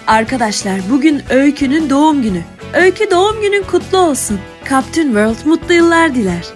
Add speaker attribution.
Speaker 1: Arkadaşlar bugün Öykü'nün doğum günü. Öykü doğum günün kutlu olsun. Captain World mutlu yıllar diler.